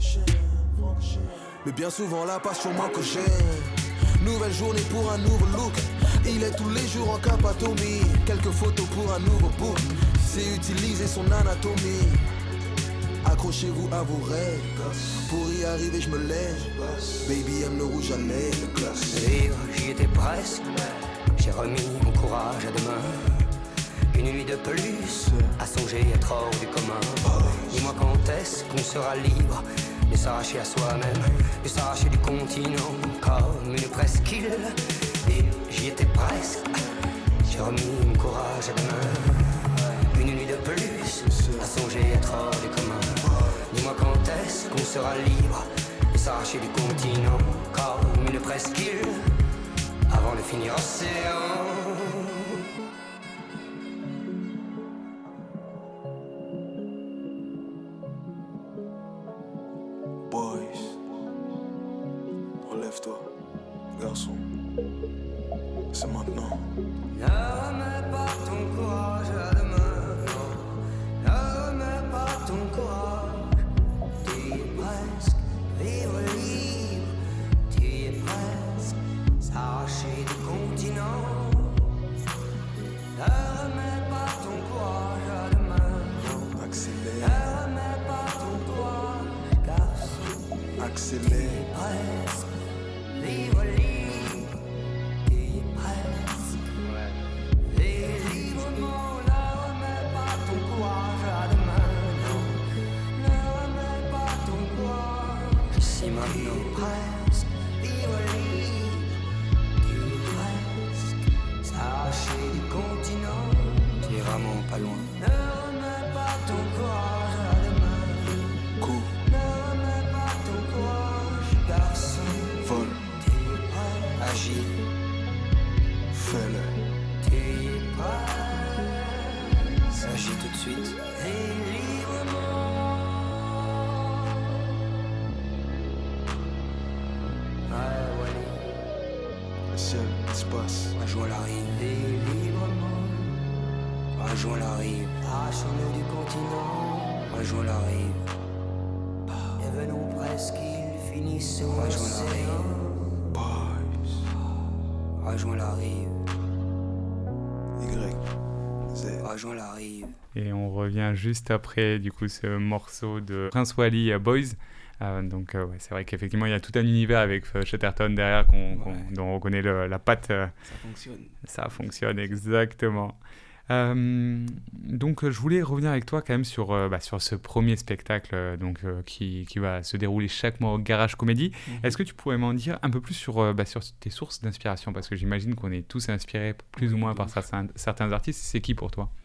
Mais bien souvent la passion manque j'ai. Nouvelle journée pour un nouveau look. Il est tous les jours en capatomie. Quelques photos pour un nouveau book. C'est utiliser son anatomie. Accrochez-vous à vos rêves. Pour y arriver je me lève. Baby aime le rouge à lèvres. Vivre, j'y étais presque, j'ai remis mon courage à demain. Une nuit de plus à songer être hors du commun. Dis-moi quand est-ce qu'on sera libre de s'arracher à soi-même, de s'arracher du continent comme une presqu'île. Et j'y étais presque, j'ai remis mon courage à demain. Une nuit de plus à songer être hors du commun. Dis-moi quand est-ce qu'on sera libre de s'arracher du continent comme une presqu'île avant de finir océan. Relève-toi, garçon. C'est maintenant. Ne remets pas ton courage à demain. Ne remets pas ton courage. Tu y es presque, vivre libre. Tu y es presque, s'arracher du continent. Ne remets pas ton courage à demain. Accélère. Ne remets pas ton courage, garçon. Accélère. Presque, vivre libre. Tu y es presque. Et librement, ne remets pas ton courage à demain, non. Ne remets pas ton courage. Si maintenant, presque, vivre libre. Tu es presque, s'arracher du continent. Tu es vraiment pas loin. Ne remets pas ton courage à demain. Coup. Ne remets pas ton courage, garçon. j'agis tout de suite. Délivre-moi. Ouais, Wally. Le seul espace. Rejoins la rive. Délivre-moi. Rejoins la rive. Arrachons-nous du continent. Rejoins la rive. Et venons presque, il finit sur l'océan. Rejoins la rive. Y. Z. Rejoins la rive. Et on revient juste après, du coup, ce morceau de Prince Wally, euh, Boys. Euh, donc, euh, ouais, c'est vrai qu'effectivement, il y a tout un univers avec euh, Chatterton derrière qu'on, qu'on, Ouais. dont on reconnaît le, la patte. euh, Ça fonctionne. Ça fonctionne exactement. Euh, donc, euh, je voulais revenir avec toi quand même sur, euh, bah, sur ce premier spectacle euh, donc, euh, qui, qui va se dérouler chaque mois au Garage Comédie. Mm-hmm. Est-ce que tu pourrais m'en dire un peu plus sur, euh, bah, sur tes sources d'inspiration? Parce que j'imagine qu'on est tous inspirés plus ou Oui, moins de par ouf. certains, certains artistes. C'est qui pour toi?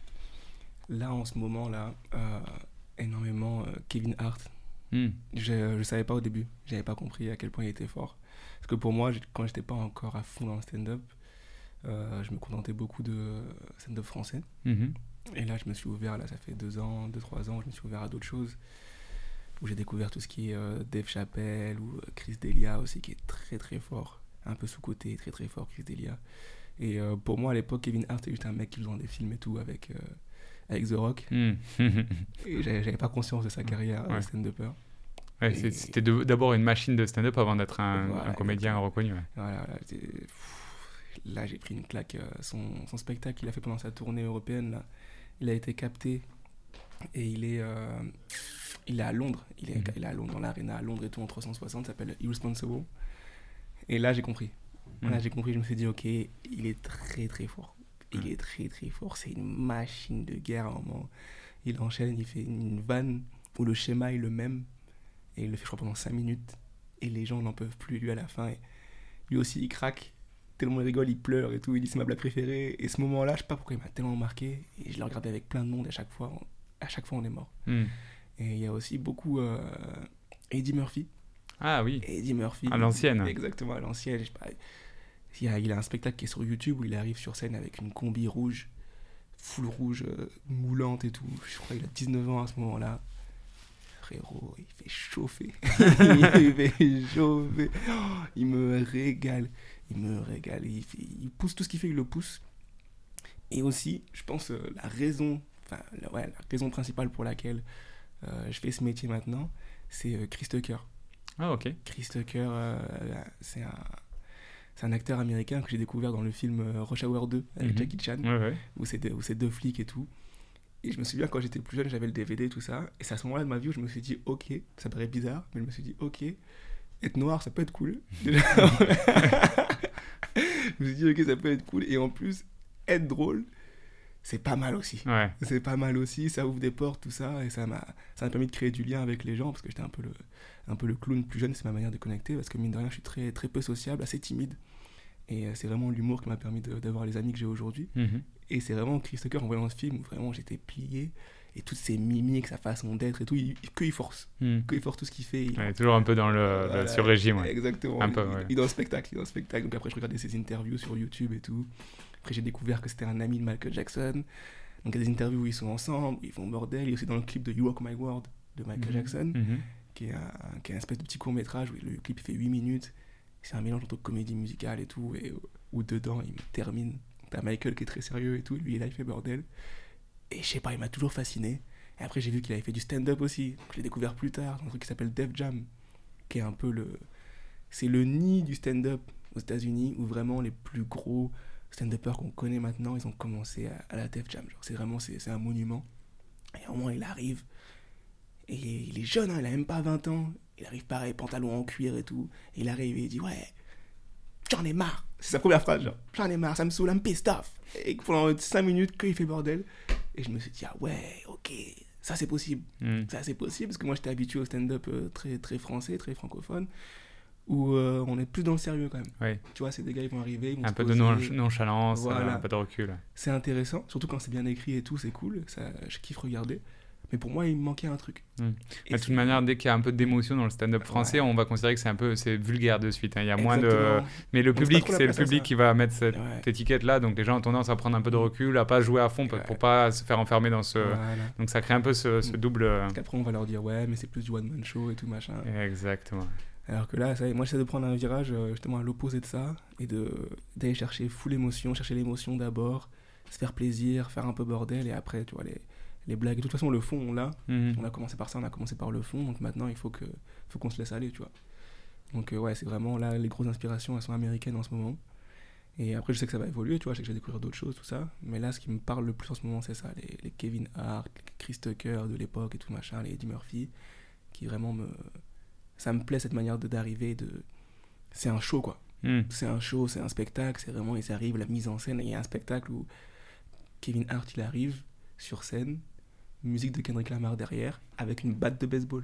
Là, en ce moment-là, euh, énormément euh, Kevin Hart. Hmm. Je ne savais pas au début. J'avais pas compris à quel point il était fort. Parce que pour moi, j'ai- quand j'étais pas encore à fond dans le stand-up, euh, je me contentais beaucoup de stand-up français. Mhm. Et là, je me suis ouvert, là, ça fait deux ans, deux, trois ans, je me suis ouvert à d'autres choses. Où j'ai découvert tout ce qui est euh, Dave Chappelle ou euh, Chris D'Elia aussi, qui est très très fort. Un peu sous-côté, très très fort, Chris D'Elia. Et euh, pour moi, à l'époque, Kevin Hart, c'était juste un mec qui faisait des films et tout avec, euh, avec The Rock. Hmm. Et j'avais, j'avais pas conscience de sa carrière Ouais. de stand-upper. Ouais, Et- c'est- c'était de- d'abord une machine de stand-up avant d'être un, Voilà, un comédien exactement. reconnu. Ouais. Voilà, là, j'ai- pff, là, j'ai pris une claque. euh, Son, son spectacle qu'il a fait pendant sa tournée européenne, là, il a été capté et il est, euh, il est à Londres. Il est, Mhm. il est à Londres, dans l'aréna à Londres et tout, en trois cent soixante, ça s'appelle Irresponsible. Et là, j'ai compris. Là, Mhm. j'ai compris, je me suis dit, ok, il est très très fort. Il Mhm. est très très fort. C'est une machine de guerre à un moment. Il enchaîne, il fait une vanne où le schéma est le même. Et il le fait, je crois, pendant cinq minutes. Et les gens n'en peuvent plus, lui, à la fin. Et lui aussi, il craque. Tellement il rigole, il pleure et tout. Il dit, c'est ma blague préférée. Et ce moment-là, je sais pas pourquoi il m'a tellement marqué. Et je l'ai regardé avec plein de monde. À chaque fois, on, à chaque fois, on est mort. Hmm. Et il y a aussi beaucoup euh, Eddie Murphy. Ah oui. Eddie Murphy. À l'ancienne. Exactement, à l'ancienne. Je sais pas, il, y a, il a un spectacle qui est sur YouTube où il arrive sur scène avec une combi rouge, full rouge, euh, moulante et tout. Je crois qu'il a dix-neuf ans à ce moment-là. Frérot, il fait chauffer. il fait chauffer. Oh, il me régale. Il me régale. Il, fait- il pousse tout ce qu'il fait, il le pousse. Et aussi, je pense, euh, la raison, enfin, la, ouais, la raison principale pour laquelle euh, je fais ce métier maintenant, c'est euh, Chris Tucker. Ah ok. Chris Tucker, euh, c'est un, c'est un acteur américain que j'ai découvert dans le film euh, Rush Hour deux avec Mhm. Jackie Chan, Ouais, ouais. où c'est deux, où c'est deux flics et tout. Et je me souviens quand j'étais plus jeune, j'avais le D V D, tout ça. Et c'est à ce moment-là de ma vie où je me suis dit, ok, ça paraît bizarre, mais je me suis dit, ok, être noir, ça peut être cool. Déjà. Je me suis dit, ok, ça peut être cool. Et en plus, être drôle, c'est pas mal aussi. Ouais. C'est pas mal aussi, ça ouvre des portes, tout ça, et ça m'a, ça m'a permis de créer du lien avec les gens, parce que j'étais un peu le, un peu le clown plus jeune, c'est ma manière de connecter, parce que mine de rien, je suis très, très peu sociable, assez timide, et euh, c'est vraiment l'humour qui m'a permis de- d'avoir les amis que j'ai aujourd'hui, Mhm. et c'est vraiment Chris Tucker en voyant ce film, où vraiment j'étais plié, et toutes ses mimiques, sa façon d'être et tout, il, il- que il force, Hmm. que il force tout ce qu'il fait. Il, Ouais, toujours un peu dans le, Voilà, le sur-régime. Ouais. Exactement. Un peu, il, ouais. il est dans le spectacle, il est dans le spectacle. Donc après, je regardais ses interviews sur YouTube et tout. Après, j'ai découvert que c'était un ami de Michael Jackson. Donc il y a des interviews où ils sont ensemble, où ils font bordel. Il est aussi dans le clip de You Rock My World de Michael Mhm. Jackson, Mhm. qui est, un, qui est un espèce de petit court-métrage où le clip fait huit minutes. C'est un mélange entre comédie musicale et tout, et où dedans, il me termine. T'as Michael qui est très sérieux et tout, lui, là, il fait bordel. Et je sais pas, il m'a toujours fasciné. Et après, j'ai vu qu'il avait fait du stand-up aussi. Donc, je l'ai découvert plus tard, dans un truc qui s'appelle Def Jam, qui est un peu le... C'est le nid du stand-up aux États-Unis, où vraiment les plus gros stand-uppers qu'on connaît maintenant, ils ont commencé à, à la Def Jam. Genre, c'est vraiment, c'est, c'est un monument. Et au moment, il arrive, et il est jeune, hein, il a même pas vingt ans. Il arrive pareil, pantalon en cuir et tout. Et il arrive et il dit, ouais, j'en ai marre. C'est sa première phrase, genre, j'en ai marre, ça me saoule, I'm pissed off. Et pendant cinq minutes, qu'il fait bordel. Et je me suis dit, ah ouais, ok, ça c'est possible. Hmm. Ça c'est possible, parce que moi j'étais habitué au stand-up euh, très, très français, très francophone, où euh, on est plus dans le sérieux quand même. Ouais. Tu vois, c'est des gars, ils vont arriver, ils vont Un se peu de poser. non- nonchalance, Voilà. euh, un peu de recul. C'est intéressant, surtout quand c'est bien écrit et tout, c'est cool, ça, je kiffe regarder. Mais pour moi, il me manquait un truc. Mmh. Et De toute manière, dès qu'il y a un peu d'émotion dans le stand-up français, Ouais. on va considérer que c'est un peu c'est vulgaire de suite. hein. Il y a moins de. Exactement. Mais le On laisse public, pas trop la c'est le place à public ça. qui va mettre cette Ouais. étiquette-là. Donc les gens ont tendance à prendre un peu de recul, à pas jouer à fond pour, Ouais. pour pas se faire enfermer dans ce. Voilà. Donc ça crée un peu ce, ce Mmh. double. euh, Parce qu'après, on va leur dire, ouais, mais c'est plus du one-man show et tout, machin. Exactement. Alors que là, ça y est, moi, j'essaie de prendre un virage euh, justement à l'opposé de ça et de, d'aller chercher full émotion, chercher l'émotion d'abord, se faire plaisir, faire un peu bordel et après, tu vois, les, les blagues. De toute façon, le fond, on l'a. Mhm. On a commencé par ça, on a commencé par le fond, donc maintenant, il faut, que, faut qu'on se laisse aller, tu vois. Donc, euh, ouais, c'est vraiment là, les grosses inspirations, elles sont américaines en ce moment. Et après, je sais que ça va évoluer, tu vois, je sais que je vais découvrir d'autres choses, tout ça. Mais là, ce qui me parle le plus en ce moment, c'est ça, les, les Kevin Hart, les Chris Tucker de l'époque et tout machin, les Eddie Murphy, qui vraiment me. Ça me plaît cette manière de, d'arriver, de. C'est un show, quoi. Mhm. C'est un show, c'est un spectacle, c'est vraiment, ils arrivent, la mise en scène, il y a un spectacle où Kevin Hart, il arrive sur scène, musique de Kendrick Lamar derrière, avec une batte de baseball.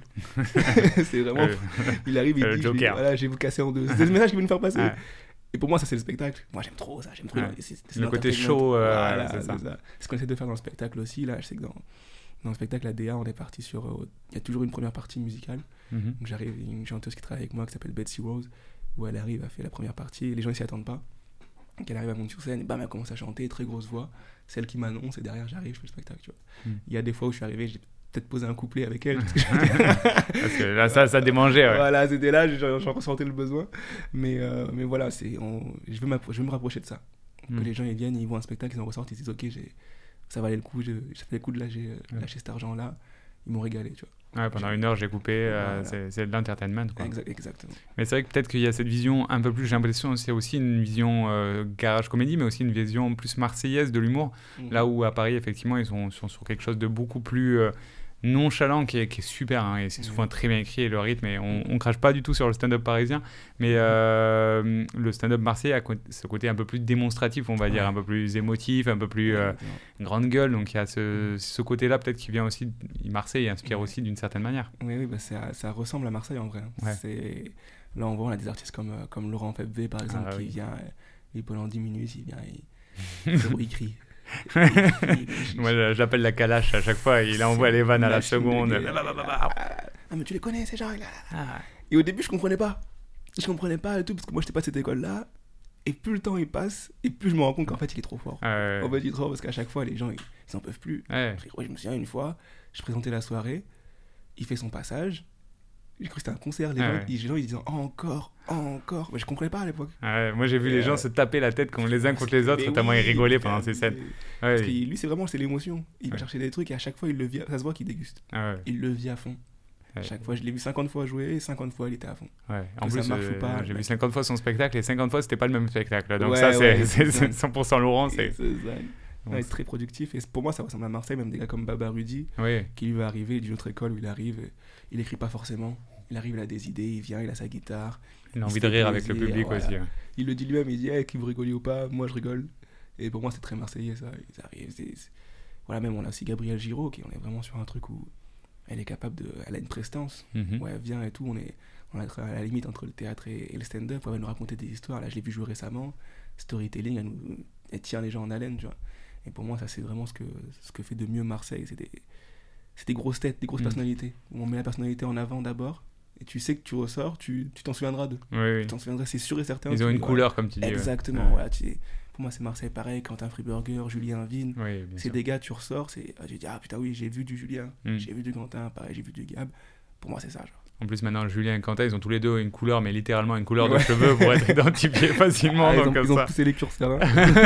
C'est vraiment, Euh, il arrive, il le dit, je vais, Joker. voilà, je vais vous casser en deux. C'est le message qu'il veut nous faire passer. Ouais. Et pour moi, ça, c'est le spectacle. Moi, j'aime trop ça, j'aime trop. Ouais. c'est- c'est Le côté l'entertainment. show, euh, Voilà, c'est ça. c'est ça. C'est ce qu'on essaie de faire dans le spectacle aussi. Là, je sais que dans, dans le spectacle, à D A, on est parti sur... euh, Il y a toujours une première partie musicale. Mhm. Donc j'arrive, il y a une chanteuse qui travaille avec moi qui s'appelle Betsy Rose, où elle arrive à faire la première partie, et les gens ne s'y attendent pas. Donc elle arrive à monter sur scène, et bam, elle commence à chanter, très grosse voix, celle qui m'annonce, et derrière j'arrive, je fais le spectacle, tu vois. Mm. Il y a des fois où je suis arrivé, j'ai peut-être posé un couplet avec elle, parce que je- Parce que là, ça, ça démangeait. Ouais. voilà, c'était là, j'en j'en ressentais le besoin. Mais, euh, mais voilà, c'est, on- je, veux m'appro- je veux me rapprocher de ça. Mm. Que les gens ils viennent, ils voient un spectacle, ils en ressortent, ils se disent ok, j'ai, ça valait le coup, je, ça fait le coup de lâcher, euh, Ouais. lâcher cet argent-là, ils m'ont régalé, tu vois. Ouais, pendant une heure, j'ai coupé. euh, Voilà. c'est, c'est de l'entertainment. Quoi. Exact- exactement. Mais c'est vrai que peut-être qu'il y a cette vision un peu plus, j'ai l'impression, c'est aussi une vision euh, garage comédie, mais aussi une vision plus marseillaise de l'humour. Là où à Paris, effectivement, ils sont, sont sur quelque chose de beaucoup plus euh, nonchalant qui est, qui est super. Hein, et c'est souvent Ouais. très bien écrit et le rythme. Et on, on crache pas du tout sur le stand-up parisien. Mais euh, le stand-up marseillais a co- ce côté un peu plus démonstratif, on va dire, Ouais. un peu plus émotif, un peu plus euh, Exactement. grande gueule. Donc il y a ce, ce côté-là peut-être qui vient aussi. Marseille inspire Ouais. aussi d'une certaine manière. Oui, oui bah ça, ça ressemble à Marseille en vrai. Ouais. C'est... Là, on voit, on a des artistes comme, euh, comme Laurent Febvre, par exemple, Ah, qui oui. vient, euh, il pendant dix minutes, il vient, il, zéro, il crie. Il crie, il- Moi, je l'appelle la calache à chaque fois. Il envoie les vannes à la machine de seconde. guerre. Bah, bah, bah, bah. Ah, mais tu les connais, ces gens là. Ah. Et au début, je comprenais pas. Je comprenais pas et tout, parce que moi, j'étais pas de cette école-là. Et plus le temps il passe, et plus je me rends compte qu'en fait, il est trop fort. Euh, En fait, il est trop fort parce qu'à chaque fois, les gens, ils, ils en peuvent plus. ouais. Ouais, je me souviens une fois, je présentais la soirée, il fait son passage, j'ai cru que c'était un concert, les, Ah gens, ouais. les gens ils disaient encore, encore, mais je comprenais pas à l'époque. Ouais, moi j'ai vu les Euh, gens se taper la tête comme les uns contre les autres, Mais tellement oui, ils rigolaient pendant mais- ces scènes. mais- Parce Ouais. que lui c'est vraiment c'est l'émotion, il va Ouais. chercher des trucs et à chaque fois il le vit, ça se voit qu'il déguste, Ah ouais, il le vit à fond. À ouais. chaque fois je l'ai vu cinquante fois jouer et cinquante fois il était à fond. Ouais. En que ça plus, marche euh, ou pas, j'ai vu mec. cinquante fois son spectacle et cinquante fois c'était pas le même spectacle. Donc Ouais, ça, c'est ouais, c'est- c'est c'est ça. cent pour cent Laurent. Et C'est... c'est ça. Bon, Ouais, c'est très productif et c'est- pour moi ça ressemble à Marseille, même des gars comme Baba Rudy oui, qui lui va arriver d'une autre école où il arrive, et il écrit pas forcément, il arrive, il a des idées, il vient, il a sa guitare. il a Il envie se de fait rire avec le plaisir, public voilà. aussi. ouais. Il le dit lui-même, il dit hey, que vous rigolez ou pas, moi je rigole. Et pour moi c'est très marseillais ça. Ils arrivent, c'est- c'est- voilà, même on a aussi Gabrielle Giraud qui on est vraiment sur un truc où elle est capable de, elle a une prestance. Mhm. Ouais, elle vient et tout, on est, on est à la limite entre le théâtre et, et le stand-up. Elle va nous raconter des histoires. Là je l'ai vu jouer récemment, storytelling, elle, nous, elle tient les gens en haleine, tu vois. Et pour moi ça c'est vraiment ce que ce que fait de mieux Marseille, c'est des, c'est des grosses têtes, des grosses Mhm. personnalités. Où on met la personnalité en avant d'abord. Et tu sais que tu ressors, tu tu t'en souviendras d'eux. Oui, oui. Tu t'en souviendras, c'est sûr et certain. Ils tu ont dis, une ouais. couleur, comme tu dis. ouais. Exactement, Ouais. voilà, tu sais, pour moi c'est Marseille pareil, Quentin Friburger, Julien Vigne, Oui, bien c'est sûr. des gars, tu ressors, c'est, ah, tu dis ah putain oui j'ai vu du Julien, Mm. j'ai vu du Quentin, pareil j'ai vu du Gab, pour moi c'est ça genre. En plus, maintenant, Julien et Quentin, ils ont tous les deux une couleur, mais littéralement une couleur de Ouais. cheveux pour être identifiés facilement. Ah, ils, donc ont, comme ils ont ça. poussé les curseurs, hein.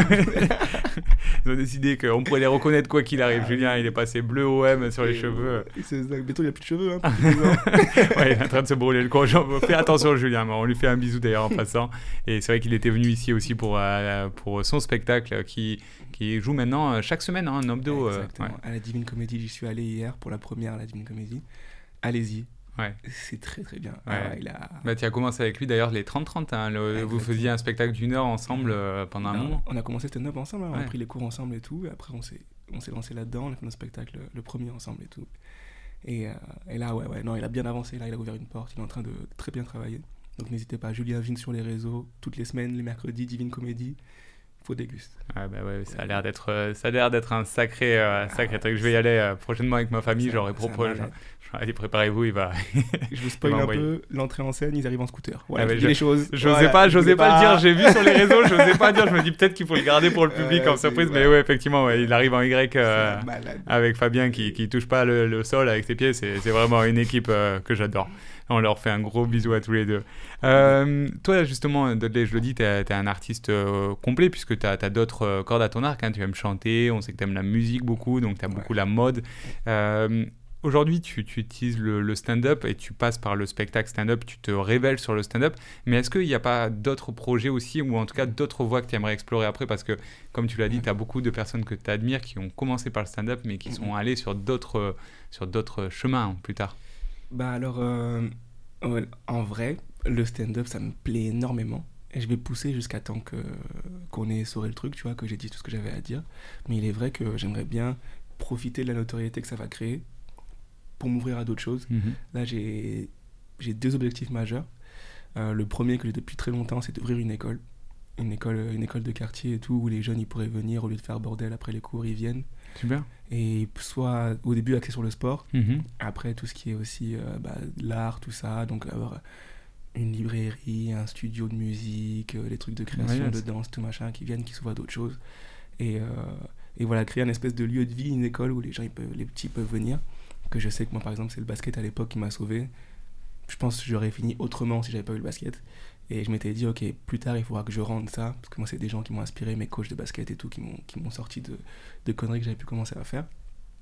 Ils ont décidé qu'on pourrait les reconnaître quoi qu'il arrive. Ah, Julien, il est passé bleu O M sur les Et, cheveux. euh, et c'est ça, bientôt il a plus de cheveux hein, pour tous les gens. Ouais, il est en train de se brûler le courgeon. Fais attention, Julien. On lui fait un bisou d'ailleurs en passant. Et c'est vrai qu'il était venu ici aussi pour, euh, pour son spectacle qui, qui joue maintenant euh, chaque semaine, hein, un hebdo. euh, Exactement, ouais. à la Divine Comédie, j'y suis allé hier pour la première à la Divine Comédie, allez-y, Ouais. c'est très très bien. Ouais. Ah ouais, il a... Bah, tu as commencé avec lui d'ailleurs les trente trente. Hein, le- vous Exactement. faisiez un spectacle d'une heure ensemble euh, pendant un Non, moment. on a commencé stand-up ensemble, hein, on Ouais. a pris les cours ensemble et tout, et après on s'est, on s'est lancé là-dedans, on a fait notre spectacle, le premier ensemble et tout. Et, euh, et là, ouais, ouais, non, il a bien avancé, là, il a ouvert une porte, il est en train de très bien travailler. Donc n'hésitez pas, Julien Vigne sur les réseaux, toutes les semaines, les mercredis, Divine Comédie. faut déguster. Ah bah ouais, ça a l'air d'être, euh, ça a l'air d'être un sacré, euh, sacré ah, truc. Je vais y aller euh, prochainement avec ma famille. J'aurais proposé. Allez, préparez-vous, il va. Je vous spoil un peu l'entrée en scène, ils arrivent en scooter. Voilà, ah je je dis les choses. J'osais voilà, pas, j'osais pas, pas le dire, j'ai vu sur les réseaux, j'osais pas le dire, je me dis peut-être qu'il faut le garder pour le public euh, en surprise, mais ouais, effectivement, ouais, il arrive en Y euh, avec Fabien qui, qui touche pas le, le sol avec ses pieds, c'est, c'est vraiment une équipe euh, que j'adore. On leur fait un gros bisou à tous les deux. Euh, toi, justement, Dudley, je le dis, tu es un artiste euh, complet puisque tu as d'autres euh, cordes à ton arc. Hein. Tu aimes chanter, on sait que tu aimes la musique beaucoup, donc tu aimes ouais. beaucoup la mode. Euh, Aujourd'hui, tu, tu utilises le, le stand-up et tu passes par le spectacle stand-up, tu te révèles sur le stand-up. Mais est-ce qu'il n'y a pas d'autres projets aussi, ou en tout cas d'autres voies que tu aimerais explorer après ? Parce que, comme tu l'as dit, tu as beaucoup de personnes que tu admires qui ont commencé par le stand-up, mais qui sont allées sur d'autres, sur d'autres chemins plus tard. Bah alors, euh, en vrai, le stand-up, ça me plaît énormément. Et je vais pousser jusqu'à temps que, qu'on ait essoré le truc, tu vois, que j'ai dit tout ce que j'avais à dire. Mais il est vrai que j'aimerais bien profiter de la notoriété que ça va créer pour m'ouvrir à d'autres choses. Mm-hmm. Là, j'ai, j'ai deux objectifs majeurs. Euh, le premier que j'ai depuis très longtemps, c'est d'ouvrir une école. Une école, une école de quartier et tout, où les jeunes ils pourraient venir, au lieu de faire bordel après les cours, ils viennent. Super. Et soit au début axé sur le sport, mm-hmm. après tout ce qui est aussi euh, bah, l'art, tout ça, donc avoir une librairie, un studio de musique, euh, les trucs de création, ouais, de danse, tout machin, qui viennent, qui s'ouvrent à d'autres choses. Et, euh, et voilà, créer un espèce de lieu de vie, une école où les gens, ils peuvent, les petits peuvent venir. Que je sais que moi, par exemple, c'est le basket à l'époque qui m'a sauvé. Je pense que j'aurais fini autrement si j'avais pas eu le basket. Et je m'étais dit, ok, plus tard, il faudra que je rende ça. Parce que moi, c'est des gens qui m'ont inspiré, mes coachs de basket et tout, qui m'ont, qui m'ont sorti de, de conneries que j'avais pu commencer à faire.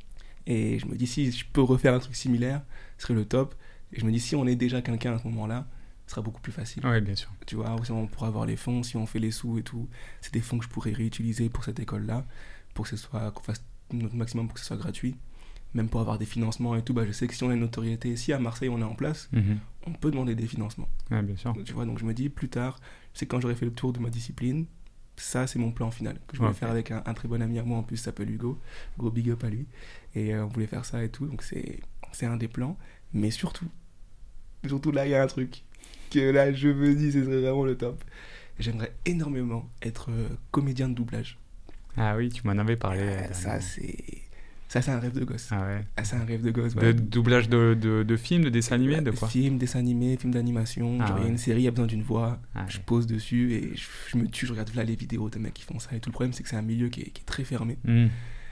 Et je me dis, si je peux refaire un truc similaire, ce serait le top. Et je me dis, si on est déjà quelqu'un à ce moment-là, ce sera beaucoup plus facile. Oui, bien sûr. Tu vois, si on pourra avoir les fonds, si on fait les sous et tout, c'est des fonds que je pourrais réutiliser pour cette école-là, pour que ce soit, qu'on fasse notre maximum pour que ce soit gratuit. Même pour avoir des financements et tout, bah je sais que si on a une notoriété, si à Marseille on est en place, mm-hmm. on peut demander des financements. Ouais, bien sûr. Tu vois, donc je me dis plus tard, c'est quand j'aurai fait le tour de ma discipline, ça c'est mon plan final que je voulais okay. faire avec un, un très bon ami à moi en plus, il s'appelle Hugo, gros big up à lui, et euh, on voulait faire ça et tout, donc c'est, c'est un des plans, mais surtout, surtout là il y a un truc que là je me dis ce serait vraiment le top. J'aimerais énormément être euh, comédien de doublage. Ah oui, tu m'en avais parlé. Euh, ça c'est... Ça, c'est un rêve de gosse. Ah ouais. Ah, c'est un rêve de gosse. De Ouais. doublage de, de, de films, de dessins animés, de quoi ? Films, dessins animés, films d'animation. Ah genre, il ouais. y a une série, il y a besoin d'une voix. Ah je ouais. pose dessus et je, je me tue, je regarde là les vidéos de mecs qui font ça. Et tout le problème, c'est que c'est un milieu qui est, qui est très fermé. Mm.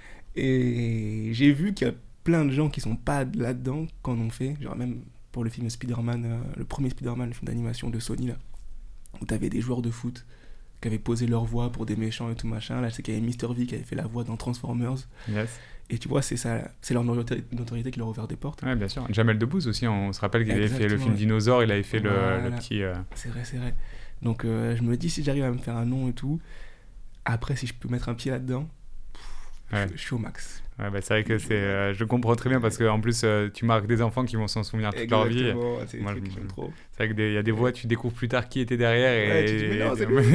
Et j'ai vu qu'il y a plein de gens qui sont pas là-dedans, qu'en ont fait. Genre, même pour le film Spider-Man, euh, le premier Spider-Man, le film d'animation de Sony, là, où t'avais des joueurs de foot qui avaient posé leur voix pour des méchants et tout machin. Là, je sais qu'il y avait mister V qui avait fait la voix dans Transformers. Yes. Et tu vois, c'est, ça, c'est leur notoriété qui leur a ouvert des portes. Ouais, bien sûr. Jamel Debbouze aussi, on se rappelle qu'il Exactement. avait fait le film Dinosaure, il avait fait voilà. le, le petit... Euh... C'est vrai, c'est vrai. Donc euh, je me dis, si j'arrive à me faire un nom et tout, après, si je peux mettre un pied là-dedans, pff, ouais. je, je suis au max. Ouais, bah, c'est vrai que c'est, euh, je comprends très bien parce qu'en plus, euh, tu marques des enfants qui vont s'en souvenir toute Exactement, leur vie. C'est Moi, je, je, trop. C'est vrai qu'il y a des voix, tu découvres plus tard qui était derrière. Et, ouais, tu dis, mais non, c'est lui.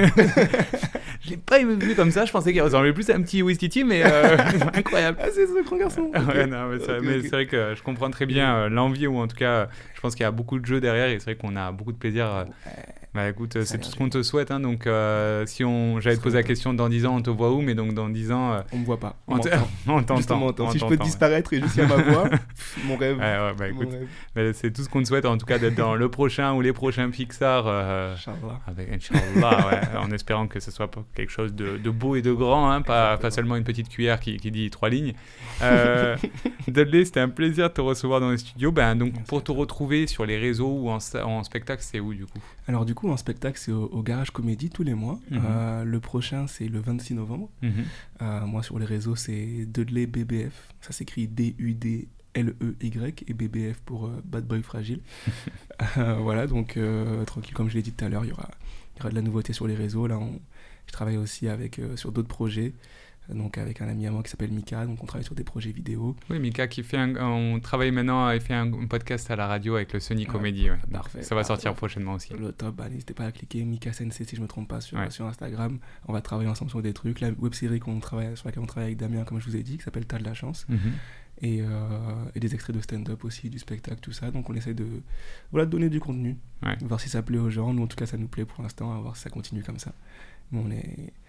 Je l'ai pas vu comme ça, je pensais qu'il ressemblait plus à un petit Wistiti, mais euh, incroyable. Ah, c'est ce grand garçon. Okay. Ouais, non, mais, ça, okay, mais okay. c'est vrai que je comprends très bien euh, l'envie, ou en tout cas, je pense qu'il y a beaucoup de jeux derrière et c'est vrai qu'on a beaucoup de plaisir. Euh, ouais. Bah écoute, ça c'est tout ce qu'on te souhaite. Hein, donc, euh, si on, j'allais te poser la question dans dix ans, on te voit où ? Mais donc, dans dix ans. Euh, on me voit pas. On, on, t'entend. on t'entend. On m'entend. Si je peux disparaître et juste y a ma voix, mon rêve. Ouais, ouais, bah écoute, bah, c'est tout ce qu'on te souhaite, en tout cas, d'être dans le prochain ou les prochains Pixar. Euh, Inch'Allah. Avec Inch'Allah, ouais, en espérant que ce soit quelque chose de, de beau et de grand, hein, pas, pas seulement une petite cuillère qui, qui dit trois lignes. Euh, Dudley, c'était un plaisir de te recevoir dans les studios. Ben, donc, Merci pour te retrouver sur les réseaux ou en, en spectacle, c'est où du coup ? Alors du coup, en spectacle, c'est au, au Garage Comédie tous les mois. Mm-hmm. Euh, le prochain, c'est le vingt-six novembre. Mm-hmm. Euh, moi, sur les réseaux, c'est Dudley B B F. Ça s'écrit D U D L E Y et B B F pour euh, Bad Boy Fragile. euh, voilà, donc euh, tranquille, comme je l'ai dit tout à l'heure, il y aura, il y aura de la nouveauté sur les réseaux. Là, on, je travaille aussi avec, euh, sur d'autres projets. Donc avec un ami à moi qui s'appelle Mika, donc on travaille sur des projets vidéo. Oui, Mika qui fait un, on travaille maintenant, il fait un, un podcast à la radio avec le Sony Comedy. Ouais, parfait. Ça va parfait. sortir prochainement aussi. Le top, bah, n'hésitez pas à cliquer Mika Sensei si je me trompe pas sur, ouais. sur Instagram. On va travailler ensemble sur des trucs. La web série qu'on travaille, sur laquelle on travaille avec Damien, comme je vous ai dit, qui s'appelle T'as de la chance. Mm-hmm. Et, euh, et des extraits de stand-up aussi, du spectacle, tout ça. Donc on essaie de, voilà, de donner du contenu, ouais. voir si ça plaît aux gens. Nous en tout cas ça nous plaît pour l'instant, à voir si ça continue comme ça. Mais on est...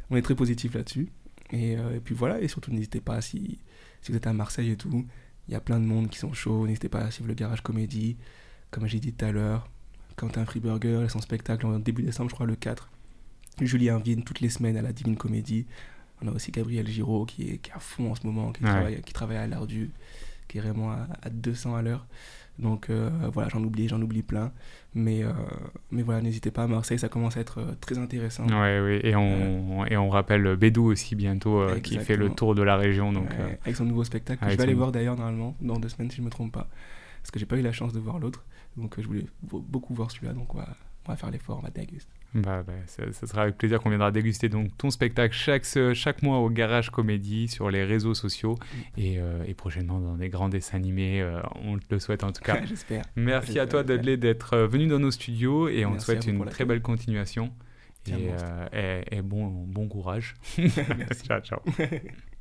on est très positif là-dessus. Et, euh, et puis voilà, et surtout n'hésitez pas, si, si vous êtes à Marseille et tout, il y a plein de monde qui sont chauds, n'hésitez pas à suivre le Garage Comédie, comme j'ai dit tout à l'heure, Quentin Freeburger et son spectacle en début décembre, je crois le quatre. Julien Vigne toutes les semaines à la Divine Comédie. On a aussi Gabriel Giraud qui est, qui est à fond en ce moment, qui, ouais. travaille, qui travaille à l'heure du, qui est vraiment à, à deux cents à l'heure. Donc euh, voilà, j'en oublie, j'en oublie plein. Mais, euh, mais voilà, n'hésitez pas, à Marseille, ça commence à être euh, très intéressant. Ouais, oui, et on, euh, et on rappelle Bédou aussi bientôt, euh, qui fait le tour de la région. Donc, ouais, euh, avec son nouveau spectacle, que je vais aller voir d'ailleurs normalement, dans deux semaines si je ne me trompe pas. Parce que j'ai pas eu la chance de voir l'autre. Donc euh, je voulais beaucoup voir celui-là, donc on va, on va faire l'effort, on va déguster. Bah, bah, ça, ça sera avec plaisir qu'on viendra déguster donc ton spectacle chaque, chaque mois au Garage Comédie sur les réseaux sociaux mmh. et, euh, et prochainement dans des grands dessins animés, euh, on te le souhaite en tout cas. J'espère. Merci J'espère, à toi Dudley d'être venu dans nos studios et on Merci te souhaite une très belle continuation et, euh, et, et bon, bon courage. Merci. Ciao, ciao.